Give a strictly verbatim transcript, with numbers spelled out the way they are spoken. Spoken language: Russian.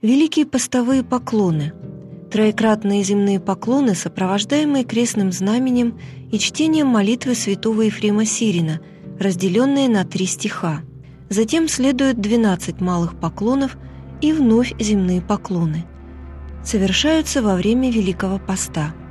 Великие постовые поклоны. Троекратные земные поклоны, сопровождаемые крестным знаменем и чтением молитвы святого Ефрема Сирина, разделенные на три стиха. Затем следует двенадцать малых поклонов и вновь земные поклоны. Совершаются во время Великого Поста.